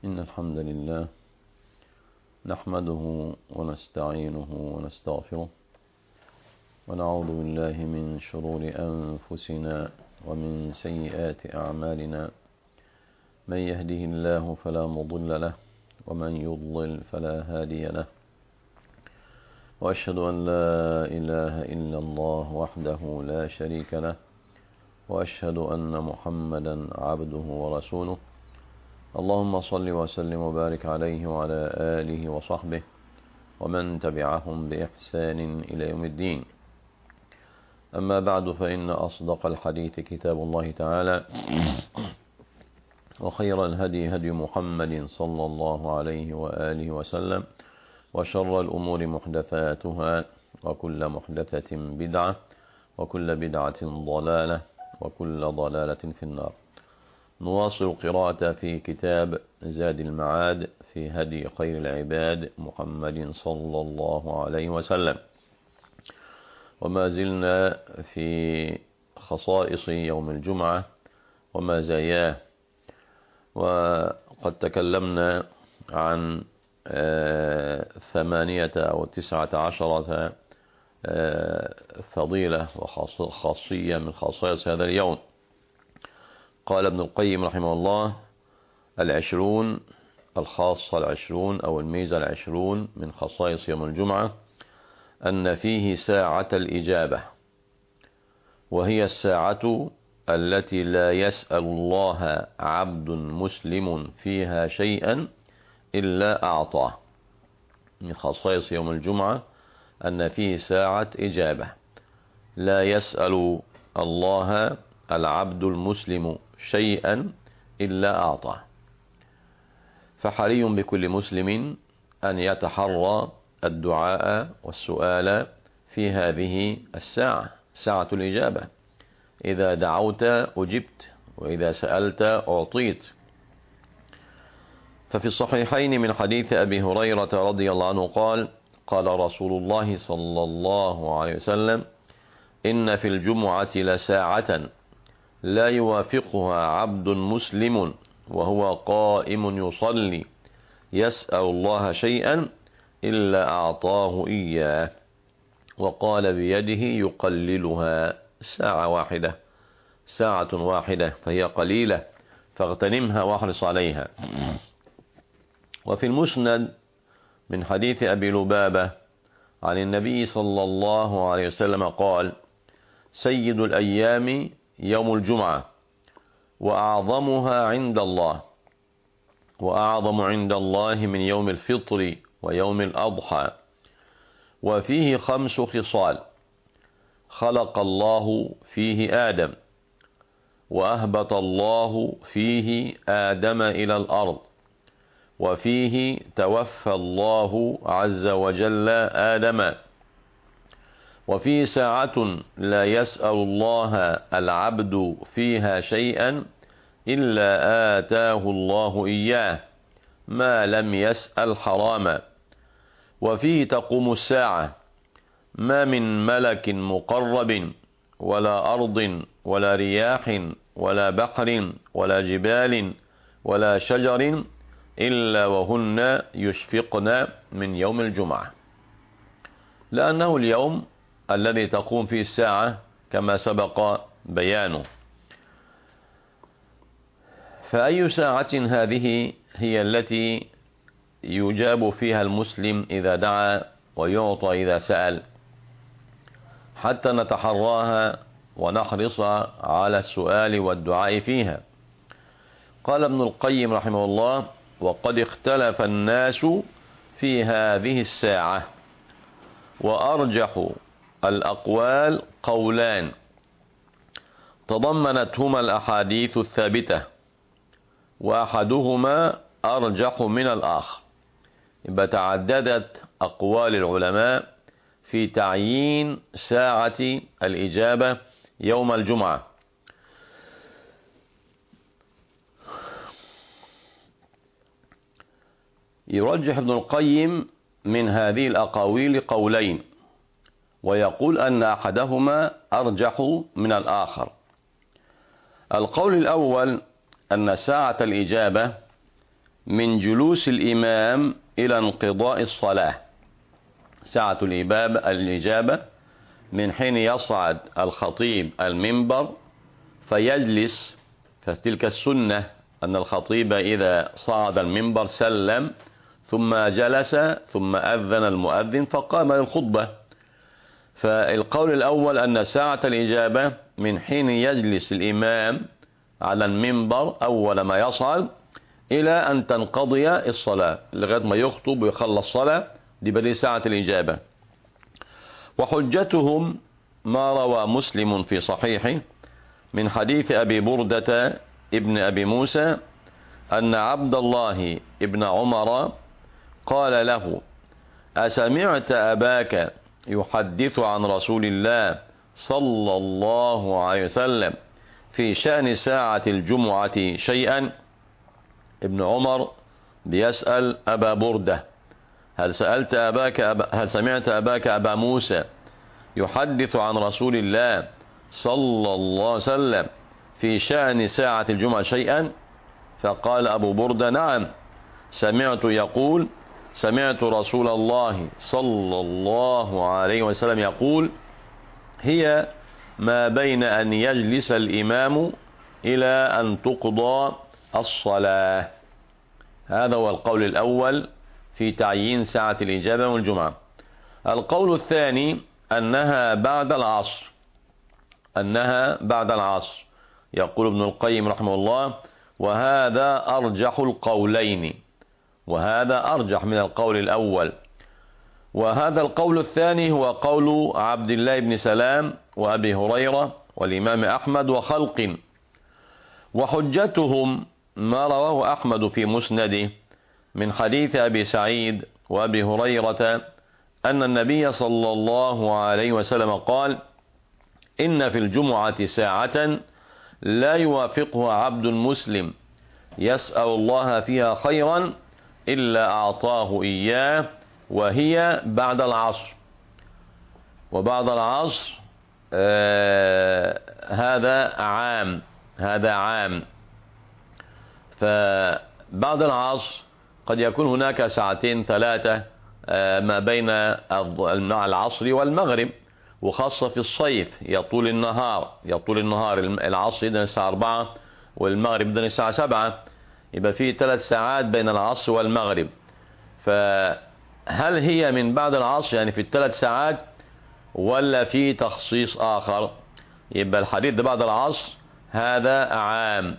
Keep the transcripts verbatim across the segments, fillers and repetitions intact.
إن الحمد لله نحمده ونستعينه ونستغفره ونعوذ بالله من شرور أنفسنا ومن سيئات أعمالنا. من يهده الله فلا مضل له ومن يضلل فلا هادي له، وأشهد أن لا إله إلا الله وحده لا شريك له، وأشهد أن محمدا عبده ورسوله. اللهم صل وسلم وبارك عليه وعلى آله وصحبه ومن تبعهم بإحسان إلى يوم الدين. أما بعد، فإن أصدق الحديث كتاب الله تعالى، وخير الهدي هدي محمد صلى الله عليه وآله وسلم، وشر الأمور محدثاتها، وكل محدثة بدعة، وكل بدعة ضلالة، وكل ضلالة في النار. نواصل القراءة في كتاب زاد المعاد في هدي خير العباد محمد صلى الله عليه وسلم، وما زلنا في خصائص يوم الجمعة ومزاياه. وقد تكلمنا عن ثمانية أو تسعة عشرة فضيلة وخاصية من خصائص هذا اليوم. قال ابن القيم رحمه الله: العشرون الخاصة العشرون أو الميزة العشرون من خصائص يوم الجمعة أن فيه ساعة الإجابة، وهي الساعة التي لا يسأل الله عبد مسلم فيها شيئا إلا أعطاه. من خصائص يوم الجمعة أن فيه ساعة إجابة، لا يسأل الله العبد المسلم شيئا إلا أعطاه. فحري بكل مسلم أن يتحرى الدعاء والسؤال في هذه الساعة، ساعة الإجابة. إذا دعوت أجبت، وإذا سألت أعطيت. ففي الصحيحين من حديث أبي هريرة رضي الله عنه قال: قال رسول الله صلى الله عليه وسلم: إن في الجمعة لساعة لا يوافقها عبد مسلم وهو قائم يصلي يسأل الله شيئا إلا أعطاه إياه، وقال بيده يقللها. ساعة واحدة، ساعة واحدة، فهي قليلة، فاغتنمها واحرص عليها. وفي المسند من حديث أبي لبابة عن النبي صلى الله عليه وسلم قال: سيد الأيام يوم الجمعة، وأعظمها عند الله، وأعظم عند الله من يوم الفطر ويوم الأضحى، وفيه خمس خصال: خلق الله فيه آدم، وأهبط الله فيه آدم إلى الأرض، وفيه توفى الله عز وجل آدم، وفي ساعة لا يسأل الله العبد فيها شيئا إلا آتاه الله إياه ما لم يسأل حراما، وفيه تقوم الساعة، ما من ملك مقرب ولا أرض ولا رياح ولا بحر ولا جبال ولا شجر إلا وهن يشفقن من يوم الجمعة، لأنه اليوم الذي تقوم فيه الساعة كما سبق بيانه. فأي ساعة هذه هي التي يجاب فيها المسلم إذا دعا ويعطى إذا سأل، حتى نتحراها ونحرص على السؤال والدعاء فيها. قال ابن القيم رحمه الله: وقد اختلف الناس في هذه الساعة، وأرجح الأقوال قولان تضمنتهما الأحاديث الثابتة، وأحدهما أرجح من الآخر. يبقى تعددت أقوال العلماء في تعيين ساعة الإجابة يوم الجمعة. يرجح ابن القيم من هذه الأقاويل قولين، ويقول أن أحدهما أرجح من الآخر. القول الأول أن ساعة الإجابة من جلوس الإمام إلى انقضاء الصلاة. ساعة الإجابة من حين يصعد الخطيب المنبر فيجلس، فتلك السنة أن الخطيب إذا صعد المنبر سلم ثم جلس ثم أذن المؤذن فقام للخطبة. فالقول الأول أن ساعة الإجابة من حين يجلس الإمام على المنبر أول ما يصعد إلى أن تنقضي الصلاة، لغاية ما يخطب ويخلص الصلاة، دي بدي ساعة الإجابة. وحجتهم ما روى مسلم في صحيحه من حديث أبي بردة ابن أبي موسى أن عبد الله ابن عمر قال له: أسمعت أباك يحدث عن رسول الله صلى الله عليه وسلم في شأن ساعة الجمعة شيئا؟ ابن عمر بيسأل أبا بردة: هل سألت أباك أبا هل سمعت أباك أبا موسى يحدث عن رسول الله صلى الله عليه وسلم في شأن ساعة الجمعة شيئا؟ فقال أبو بردة: نعم، سمعت يقول سمعت رسول الله صلى الله عليه وسلم يقول: هي ما بين أن يجلس الإمام إلى أن تقضى الصلاة. هذا هو القول الأول في تعيين ساعة الإجابة والجمعة. القول الثاني أنها بعد العصر أنها بعد العصر يقول ابن القيم رحمه الله: وهذا أرجح القولين، وهذا أرجح من القول الأول. وهذا القول الثاني هو قول عبد الله بن سلام وأبي هريرة والإمام أحمد وخلق. وحجتهم ما رواه أحمد في مسنده من حديث أبي سعيد وأبي هريرة أن النبي صلى الله عليه وسلم قال: إن في الجمعة ساعة لا يوافقها عبد مسلم يسأل الله فيها خيرا إلا أعطاه إياه، وهي بعد العصر. وبعد العصر آه هذا عام هذا عام فبعد العصر قد يكون هناك ساعتين ثلاثة آه ما بين العصر والمغرب، وخاصة في الصيف يطول النهار يطول النهار العصر يبدأ الساعة أربعة والمغرب يبدأ الساعة سبعة، يبقى فيه ثلاث ساعات بين العصر والمغرب. فهل هي من بعد العصر يعني في الثلاث ساعات ولا في تخصيص آخر؟ يبقى الحديث بعد العصر هذا عام.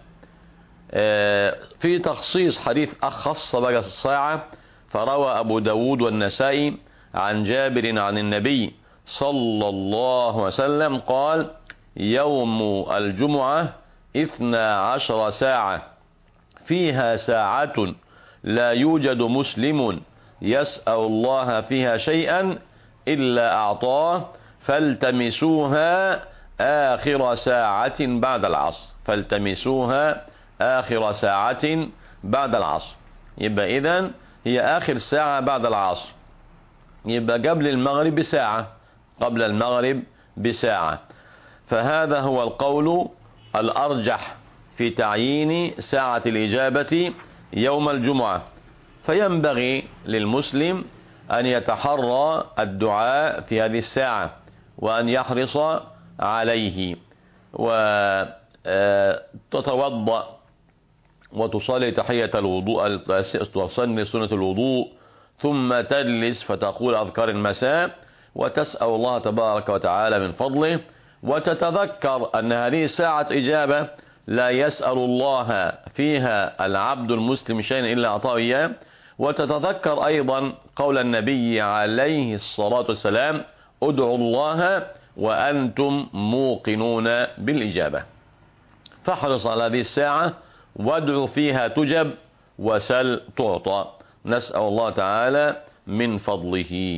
في تخصيص حديث أخص بقى الساعة، فروى أبو داود والنسائي عن جابر عن النبي صلى الله عليه وسلم قال: يوم الجمعة اثنا عشر ساعة فيها ساعة لا يوجد مسلم يسأل الله فيها شيئا إلا أعطاه، فالتمسوها آخر ساعة بعد العصر فالتمسوها آخر ساعة بعد العصر. يبقى إذن هي آخر ساعة بعد العصر، يبقى قبل المغرب بساعة قبل المغرب بساعة. فهذا هو القول الأرجح في تعيين ساعة الإجابة يوم الجمعة. فينبغي للمسلم أن يتحرى الدعاء في هذه الساعة وأن يحرص عليه، وتتوضأ وتصلي تحية الوضوء، تصلي سنة الوضوء، ثم تجلس فتقول أذكار المساء وتسأل الله تبارك وتعالى من فضله، وتتذكر أن هذه ساعة إجابة لا يسأل الله فيها العبد المسلم شيئا إلا أعطاه إياه. وتتذكر أيضا قول النبي عليه الصلاة والسلام: ادعوا الله وأنتم موقنون بالإجابة. فاحرص على هذه الساعة وادعو فيها تجب وسل تعطى. نسأل الله تعالى من فضله.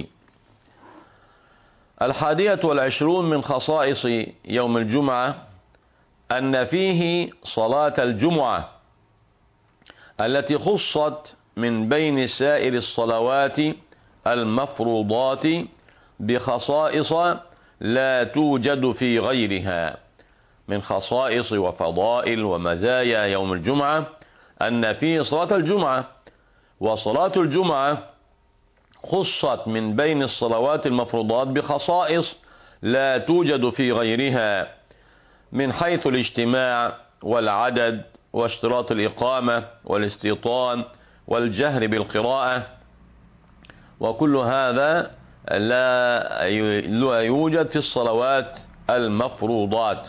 الحادية والعشرون من خصائص يوم الجمعة أن فيه صلاة الجمعة التي خصت من بين سائر الصلوات المفروضات بخصائص لا توجد في غيرها. من خصائص وفضائل ومزايا يوم الجمعة أن فيه صلاة الجمعة وصلاة الجمعة خصت من بين الصلوات المفروضات بخصائص لا توجد في غيرها، من حيث الاجتماع والعدد واشتراط الإقامة والاستيطان والجهر بالقراءة، وكل هذا لا يوجد في الصلوات المفروضات.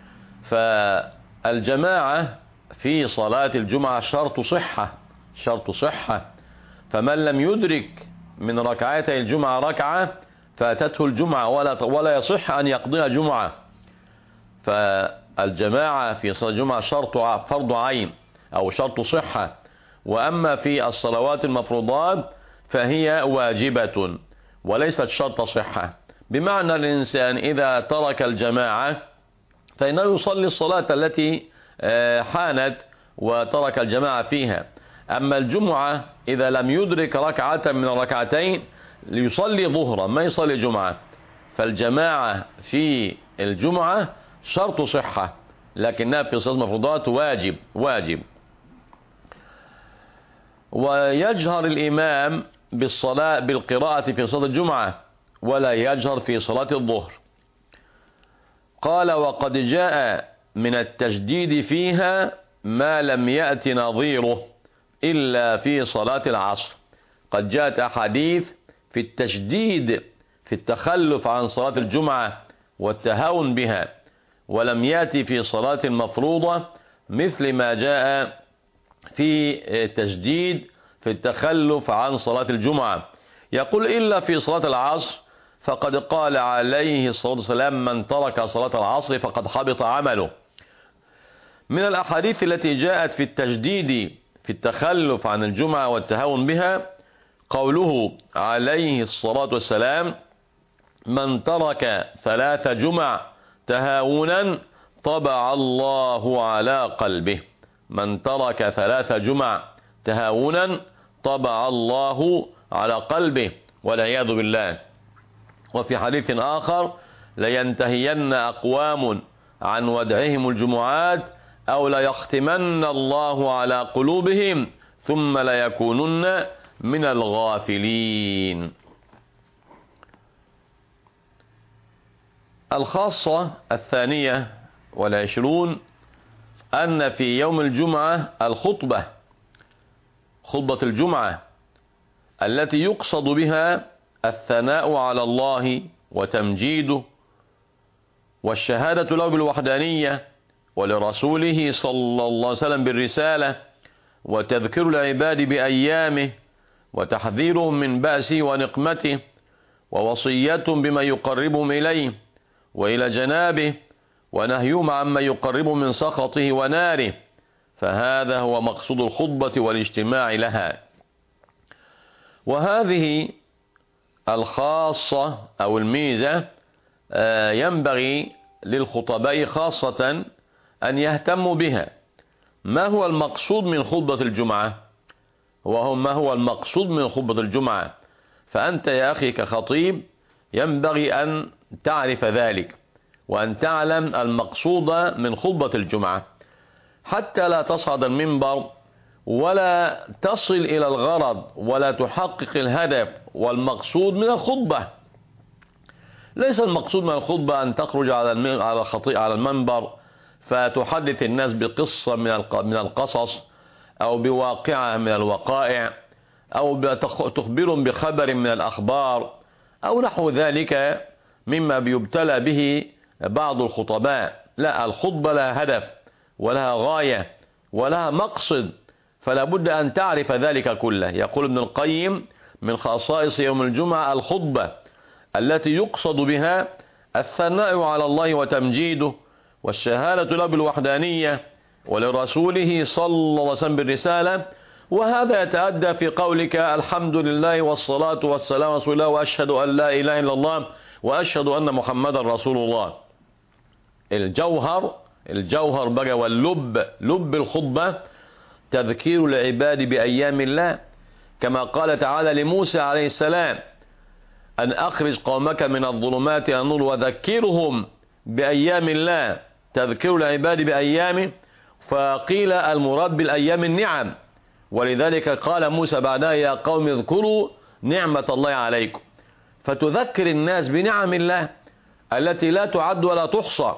فالجماعة في صلاة الجمعة شرط صحة، شرط صحة، فمن لم يدرك من ركعتي الجمعة ركعة فاتته الجمعة ولا ولا يصح أن يقضيها جمعة. فالجماعة في صلاة الجمعة شرط فرض عين أو شرط صحة، وأما في الصلوات المفروضات فهي واجبة وليست شرط صحة، بمعنى الإنسان إذا ترك الجماعة فإنه يصلي الصلاة التي حانت وترك الجماعة فيها. أما الجمعة إذا لم يدرك ركعة من الركعتين ليصلي ظهرا ما يصلي جمعة، فالجماعة في الجمعة شرط صحة، لكنها في صلاة المفروضات واجب واجب. ويجهر الإمام بالصلاة بالقراءة في صلاة الجمعة ولا يجهر في صلاة الظهر. قال: وقد جاء من التجديد فيها ما لم يأت نظيره إلا في صلاة العصر. قد جاءت أحاديث في التشديد في التخلف عن صلاة الجمعة والتهاون بها، ولم يأتي في صلاة المفروضة مثل ما جاء في تشديد في التخلف عن صلاة الجمعة. يقول: إلا في صلاة العصر، فقد قال عليه الصلاة والسلام: من ترك صلاة العصر فقد حبط عمله. من الأحاديث التي جاءت في التجديد في التخلف عن الجمعة والتهاون بها قوله عليه الصلاة والسلام: من ترك ثلاث جمع تهاونا طبع الله على قلبه. من ترك ثلاث جمع تهاونا طبع الله على قلبه والعياذ بالله. وفي حديث آخر: لينتهين أقوام عن ودعهم الجمعات أو ليختمن الله على قلوبهم ثم ليكونن من الغافلين. الخاصة الثانية والعشرون أن في يوم الجمعة الخطبة، خطبة الجمعة التي يقصد بها الثناء على الله وتمجيده والشهادة له بالوحدانية ولرسوله صلى الله عليه وسلم بالرسالة وتذكير العباد بأيامه وتحذيرهم من بأسه ونقمته ووصيتهم بما يقربهم إليه وإلى جنابه ونهيهم عما يقربهم من سخطه وناره. فهذا هو مقصود الخطبة والاجتماع لها. وهذه الخاصة أو الميزة ينبغي للخطباء خاصة أن يهتموا بها. ما هو المقصود من خطبة الجمعة؟ وهو ما هو المقصود من خطبة الجمعة؟ فأنت يا أخي كخطيب ينبغي أن تعرف ذلك وأن تعلم المقصود من خطبة الجمعة، حتى لا تصعد المنبر ولا تصل إلى الغرض ولا تحقق الهدف والمقصود من الخطبة. ليس المقصود من الخطبة أن تخرج على على المنبر فتحدث الناس بقصة من القصص أو بواقعة من الوقائع أو تخبرهم بخبر من الأخبار أو نحو ذلك مما بيبتلى به بعض الخطباء. لا، الخطبة لها هدف ولها غاية ولها مقصد، فلا بد أن تعرف ذلك كله. يقول ابن القيم: من خصائص يوم الجمعة الخطبة التي يقصد بها الثناء على الله وتمجيده والشهادة له بالوحدانية ولرسوله صلى الله عليه وسلم بالرسالة. وهذا يتأدى في قولك: الحمد لله والصلاة والسلام على رسول الله وأشهد أن لا إله إلا الله وأشهد أن محمدا رسول الله. الجوهر الجوهر بقى واللب لب الخطبة تذكير العباد بأيام الله، كما قال تعالى لموسى عليه السلام: أن أخرج قومك من الظلمات إلى النور وذكرهم بأيام الله. تذكير العباد بأيامه، فقيل المراد بالأيام النعم، ولذلك قال موسى بعدها يا قوم اذكروا نعمة الله عليكم، فتذكر الناس بنعم الله التي لا تعد ولا تحصى،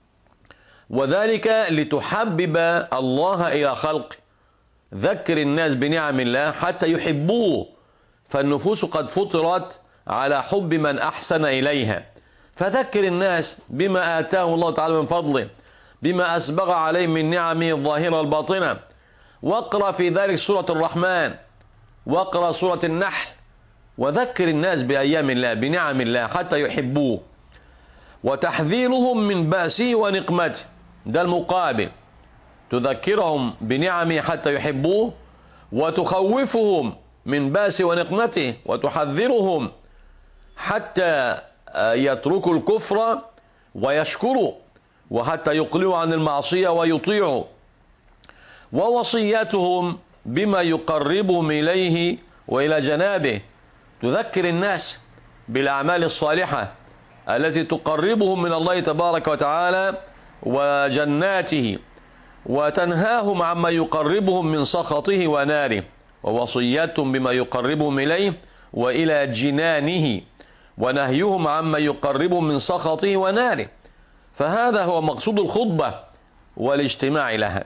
وذلك لتحبب الله إلى خلقه. ذكر الناس بنعم الله حتى يحبوه، فالنفوس قد فطرت على حب من أحسن إليها. فذكر الناس بما آتاه الله تعالى من فضله، بما أسبغ عليه من نعمه الظاهرة الباطنة. واقرأ في ذلك سورة الرحمن، واقرأ سورة النحل، وذكر الناس بأيام الله بنعم الله حتى يحبوه. وتحذيرهم من بأسه ونقمته، ده المقابل، تذكرهم بنعمه حتى يحبوه، وتخوفهم من بأسه ونقمته، وتحذرهم حتى يتركوا الكفر ويشكروا، وحتى يقلعوا عن المعصية ويطيعوا. ووصيتهم بما يقربهم إليه وإلى جنابه، تذكر الناس بالأعمال الصالحة التي تقربهم من الله تبارك وتعالى وجناته، وتنهاهم عما يقربهم من سخطه وناره. ووصيتهم بما يقربهم إليه وإلى جنانه، ونهيهم عما يقربهم من سخطه وناره. فهذا هو مقصود الخطبة والاجتماع لها.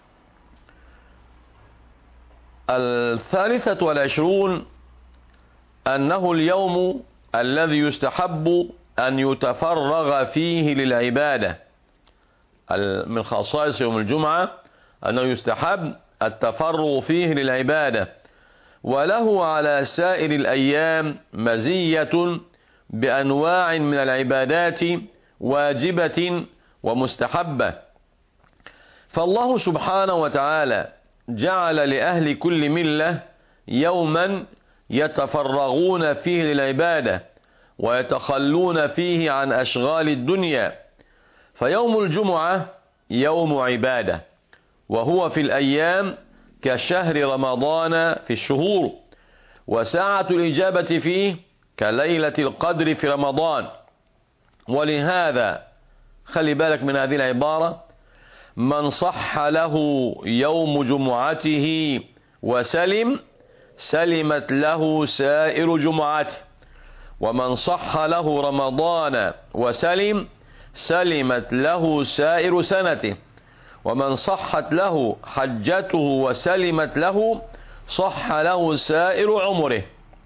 الثالثة والعشرون أنه اليوم الذي يستحب أن يتفرغ فيه للعبادة. من خصائص يوم الجمعة أنه يستحب التفرغ فيه للعبادة، وله على سائر الأيام مزية بأنواع من العبادات واجبة ومستحبة. فالله سبحانه وتعالى جعل لأهل كل ملة يوما يتفرغون فيه للعبادة ويتخلون فيه عن أشغال الدنيا. فيوم الجمعة يوم عبادة، وهو في الأيام كشهر رمضان في الشهور، وساعة الإجابة فيه كليلة القدر في رمضان. ولهذا خلي بالك من هذه العبارة: من صح له يوم جمعته وسلم سلمت له سائر جمعته، ومن صح له رمضان وسلم سلمت له سائر سنته، ومن صحت له حجته وسلمت له صح له سائر عمره.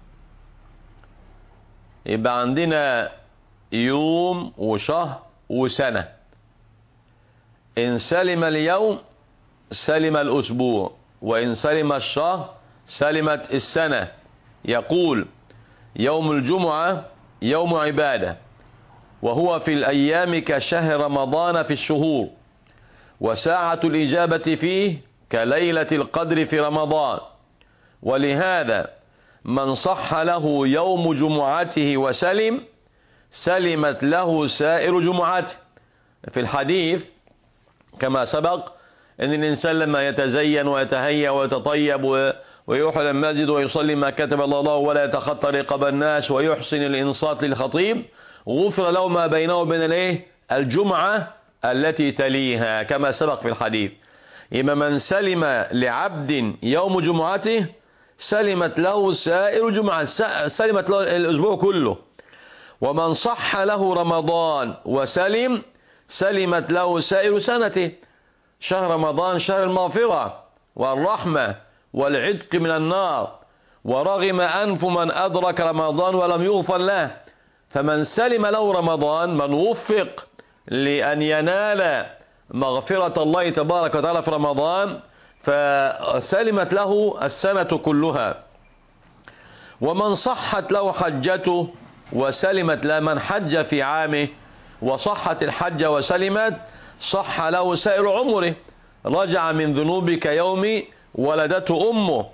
يبقى عندنا يوم وشهر وسنة. إن سلم اليوم سلم الأسبوع، وإن سلم الشهر سلمت السنة. يقول يوم الجمعة يوم عبادة، وهو في الأيام كشهر رمضان في الشهور، وساعة الإجابة فيه كليلة القدر في رمضان. ولهذا من صح له يوم جمعته وسلم سلمت له سائر جمعته. في الحديث كما سبق أن الإنسان لما يتزين ويتهيأ ويتطيب ويروح إلى المسجد ويصلي ما كتب الله له ولا يتخطى رقاب الناس ويحسن الإنصات للخطيب، غفر له ما بينه وبين الايه الجمعة التي تليها كما سبق في الحديث. إما من سلم لعبد يوم جمعته سلمت له سائر جمعة، سلمت له الأسبوع كله. ومن صح له رمضان وسلم سلمت له سائر سنته. شهر رمضان شهر المغفرة والرحمة والعتق من النار، ورغم أنف من أدرك رمضان ولم يغفر له. فمن سلم له رمضان، من وفق لأن ينال مغفرة الله تبارك وتعالى في رمضان، فسلمت له السنة كلها. ومن صحت له حجته وسلمت له، من حج في عامه وصحت الحج وسلمت صح له سائر عمره، رجع من ذنوب كيوم ولدته أمه.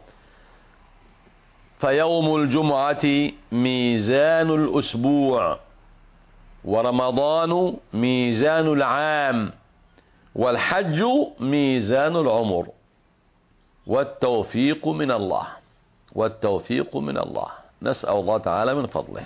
فيوم الجمعة ميزان الأسبوع، ورمضان ميزان العام، والحج ميزان العمر، والتوفيق من الله، والتوفيق من الله، نسأل الله تعالى من فضله.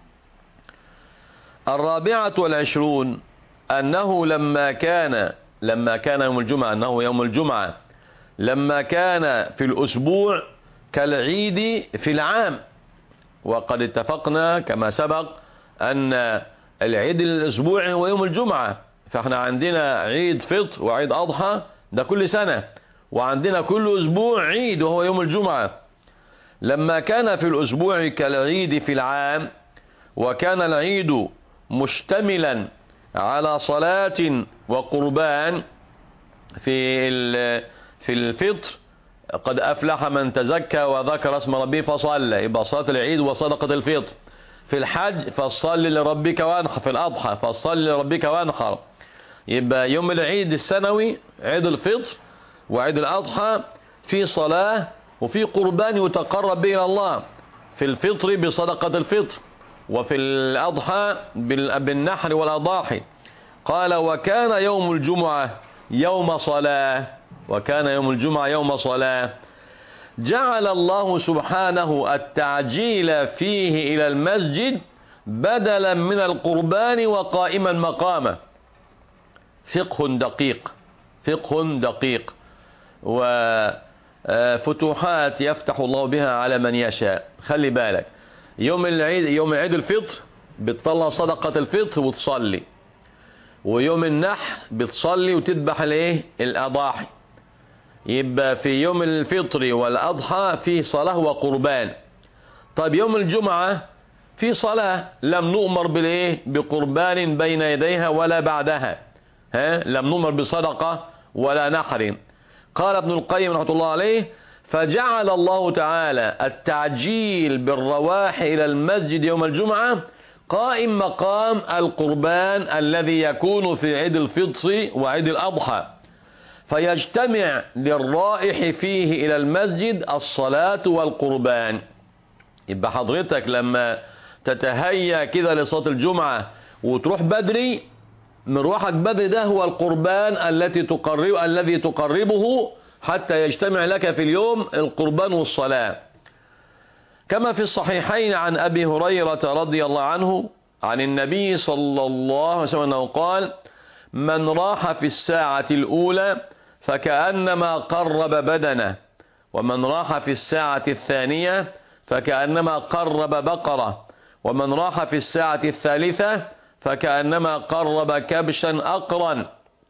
الرابعة والعشرون أنه لما كان لما كان يوم الجمعة أنه يوم الجمعة لما كان في الأسبوع كالعيد في العام. وقد اتفقنا كما سبق أن العيد الأسبوعي هو يوم الجمعة، فاحنا عندنا عيد فطر وعيد أضحى ده كل سنة، وعندنا كل أسبوع عيد وهو يوم الجمعة. لما كان في الأسبوع كالعيد في العام، وكان العيد مشتملا على صلاة وقربان في في الفطر، قد أفلح من تزكى وذكر اسم ربه فصلى، يبقى صلاة العيد وصدقة الفطر. في الحج فصل لربك وانحر، في الأضحى فصل لربك وانحر. يبقى يوم العيد السنوي عيد الفطر وعيد الأضحى في صلاة وفي قربان يتقرب به إلى الله، في الفطر بصدقة الفطر، وفي الأضحى بالنحر والأضاحي. قال وكان يوم الجمعة يوم صلاة، وكان يوم الجمعة يوم صلاة. جعل الله سبحانه التعجيل فيه إلى المسجد بدلا من القربان وقائما مقامه. فقه دقيق، فقه دقيق وفتوحات يفتح الله بها على من يشاء. خلي بالك، يوم العيد يوم عيد الفطر بتطلع صدقة الفطر وتصلي، ويوم النحر بتصلي وتذبح الايه الأضاحي. يبقى في يوم الفطر والأضحى في صلاة وقربان. طيب يوم الجمعة في صلاة لم نؤمر بالايه بقربان بين يديها ولا بعدها، ها لم نؤمر بصدقة ولا نحر. قال ابن القيم رحمه الله عليه فجعل الله تعالى التعجيل بالرواح إلى المسجد يوم الجمعة قائم مقام القربان الذي يكون في عيد الفطر وعيد الأضحى، فيجتمع للرائح فيه إلى المسجد الصلاة والقربان. يبقى حضرتك لما تتهيأ كده لصلاة الجمعة وتروح بدري، مروحك بدري ده هو القربان التي تقرب الذي تقربه حتى يجتمع لك في اليوم القربان والصلاة. كما في الصحيحين عن أبي هريرة رضي الله عنه عن النبي صلى الله عليه وسلم أنه قال من راح في الساعة الأولى فكأنما قرب بدنه، ومن راح في الساعة الثانية فكأنما قرب بقرة، ومن راح في الساعة الثالثة فكأنما قرب كبشا أقرا.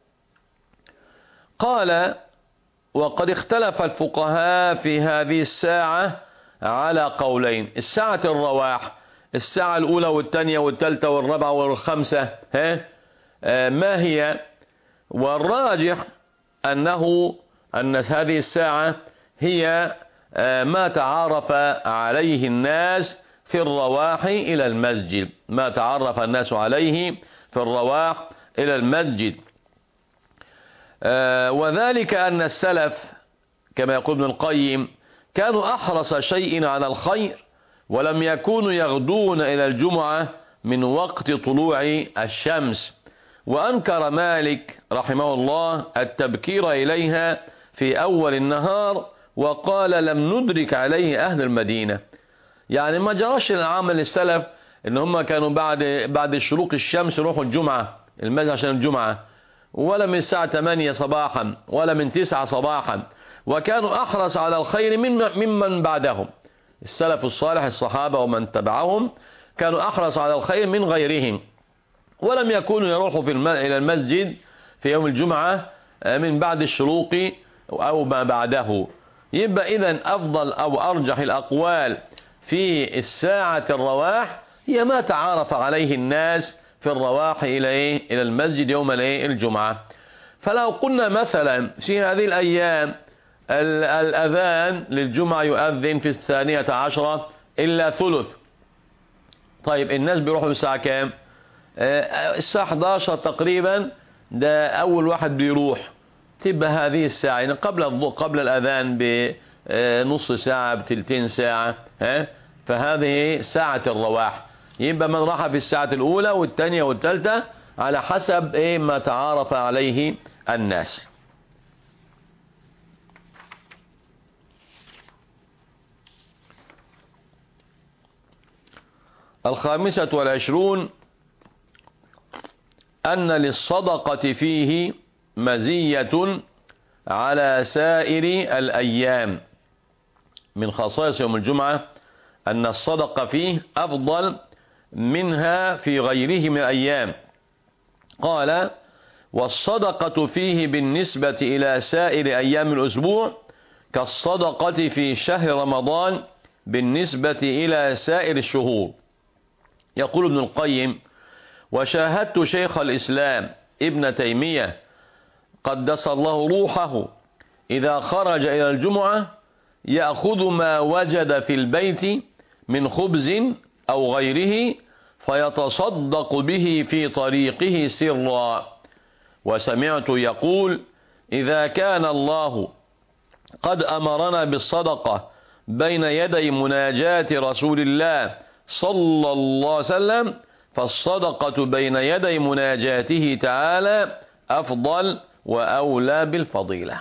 قال وقد اختلف الفقهاء في هذه الساعة على قولين. الساعة الرواح، الساعة الأولى والثانية والثالثة والرابعة والخامسة، ها ما هي؟ والراجح أنه أن هذه الساعة هي ما تعارف عليه الناس في الرواح إلى المسجد، ما تعرف الناس عليه في الرواح إلى المسجد. وذلك أن السلف كما يقول ابن القيم كانوا أحرص شيء على الخير، ولم يكونوا يغدون إلى الجمعة من وقت طلوع الشمس. وأنكر مالك رحمه الله التبكير إليها في أول النهار، وقال لم ندرك عليه أهل المدينة. يعني ما جراش العمل السلف ان هم كانوا بعد بعد شروق الشمس يروحوا الجمعة المسجد عشان الجمعة، ولا من الساعة ثمانية صباحا ولا من تسعة صباحا، وكانوا أحرص على الخير من ممن بعدهم. السلف الصالح الصحابة ومن تبعهم كانوا أحرص على الخير من غيرهم، ولم يكونوا يروحوا في الم... إلى المسجد في يوم الجمعة من بعد الشروق أو ما بعده. يبقى إذن أفضل أو أرجح الأقوال في الساعة الرواح هي ما تعارف عليه الناس في الرواح إلى إيه؟ إلى المسجد يوم الجمعة. فلو قلنا مثلا في هذه الأيام الأذان للجمعة يؤذن في الثانية عشرة إلا ثلث، طيب الناس بيروحوا الساعة كام؟ الساعة إحدى عشرة تقريبا، ده أول واحد بيروح، تبقى هذه الساعة يعني قبل قبل الأذان بنص ساعة بتلتين ساعة، ها فهذه ساعة الرواح. يبقى من راح في الساعة الأولى والثانية والثالثة على حسب إيه ما تعارف عليه الناس. الخامسة والعشرون أن للصدقة فيه مزية على سائر الأيام. من خصائص يوم الجمعة أن الصدقة فيه أفضل منها في غيره من الأيام. قال: والصدقة فيه بالنسبة إلى سائر أيام الأسبوع كالصدقة في شهر رمضان بالنسبة إلى سائر الشهور. يقول ابن القيم: وشاهدت شيخ الإسلام ابن تيمية قدس الله روحه إذا خرج إلى الجمعة يأخذ ما وجد في البيت من خبز أو غيره فيتصدق به في طريقه سرا. وسمعت يقول: إذا كان الله قد أمرنا بالصدقة بين يدي مناجاة رسول الله صلى الله عليه وسلم فالصدقة بين يدي مناجاته تعالى أفضل وأولى بالفضيلة.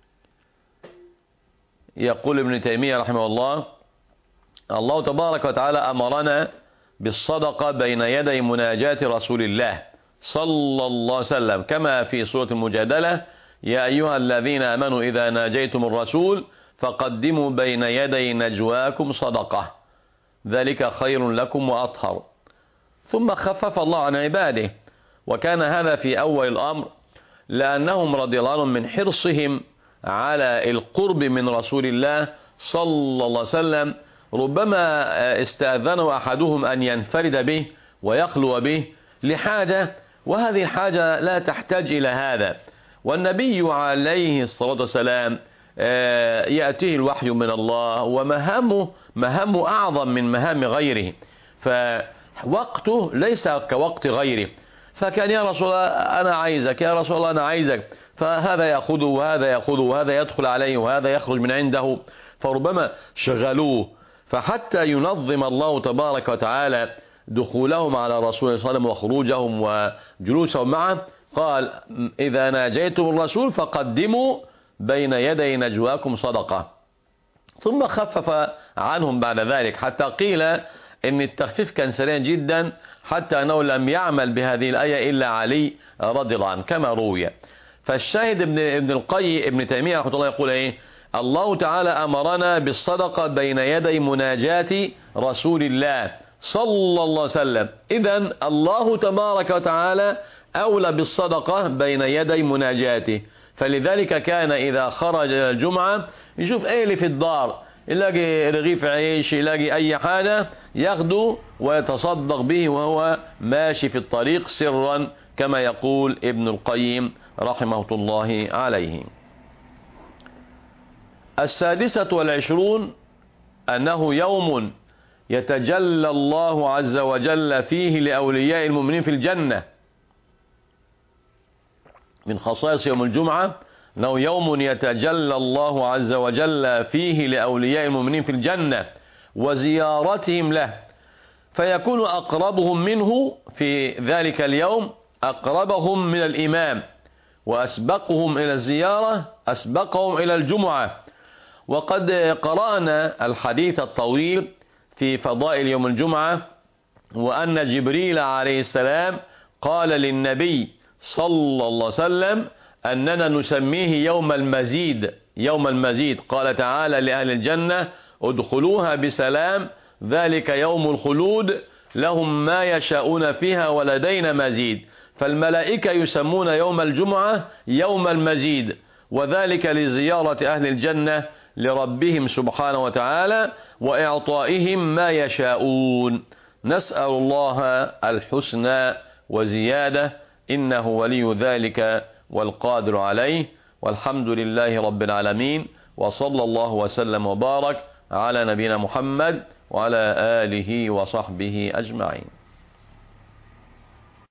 يقول ابن تيمية رحمه الله: الله تبارك وتعالى أمرنا بالصدقة بين يدي مناجاة رسول الله صلى الله عليه وسلم كما في سورة المجادلة: يا أيها الذين آمنوا إذا ناجيتم الرسول فقدموا بين يدي نجواكم صدقة ذلك خير لكم وأطهر. ثم خفف الله عن عباده، وكان هذا في أول الأمر لأنهم رضي الله عنهم من حرصهم على القرب من رسول الله صلى الله عليه وسلم ربما استأذنوا أحدهم أن ينفرد به ويخلو به لحاجة، وهذه الحاجة لا تحتاج إلى هذا، والنبي عليه الصلاة والسلام يأتيه الوحي من الله ومهامه مهامه أعظم من مهام غيره، فوقته ليس كوقت غيره. فكان: يا رسول الله أنا عايزك، يا رسول الله أنا عايزك، فهذا يأخذه وهذا يأخذه وهذا يدخل عليه وهذا يخرج من عنده، فربما شغلوه. فحتى ينظم الله تبارك وتعالى دخولهم على رسول الله صلى الله عليه وسلم وخروجهم وجلوسهم معه قال: إذا ناجيتم الرسول فقدموا بين يدي نجواكم صدقة. ثم خفف عنهم بعد ذلك حتى قيل إن التخفيف كان سريع جدا حتى أنه لم يعمل بهذه الآية إلا علي رضي الله عنه كما روي. فالشاهد ابن ابن القيم ابن تيمية رحمه الله يقول إيه: الله تعالى أمرنا بالصدقة بين يدي مناجاة رسول الله صلى الله عليه وسلم. إذن الله تبارك وتعالى أولى بالصدقة بين يدي مناجاته، فلذلك كان إذا خرج إلى الجمعة يشوف ايه اللي في الدار، يلاقي رغيف عيش، يلاقي أي حاجة ياخده ويتصدق به وهو ماشي في الطريق سرا كما يقول ابن القيم رحمه الله عليه. السادسة والعشرون أنه يوم يتجلى الله عز وجل فيه لأولياء المؤمنين في الجنة. من خصائص يوم الجمعة أنه يوم يتجلى الله عز وجل فيه لأولياء المؤمنين في الجنة وزيارتهم له، فيكون أقربهم منه في ذلك اليوم أقربهم من الإمام، وأسبقهم إلى الزيارة أسبقهم إلى الجمعة. وقد قرأنا الحديث الطويل في فضائل يوم الجمعة، وأن جبريل عليه السلام قال للنبي صلى الله عليه وسلم أننا نسميه يوم المزيد. يوم المزيد قال تعالى لأهل الجنة: ادخلوها بسلام ذلك يوم الخلود لهم ما يشاءون فيها ولدينا مزيد. فالملائكة يسمون يوم الجمعة يوم المزيد، وذلك لزيارة أهل الجنة لربهم سبحانه وتعالى وإعطائهم ما يشاءون. نسأل الله الحسنى وزيادة، إنه ولي ذلك والقادر عليه، والحمد لله رب العالمين، وصلى الله وسلم وبارك على نبينا محمد وعلى آله وصحبه أجمعين.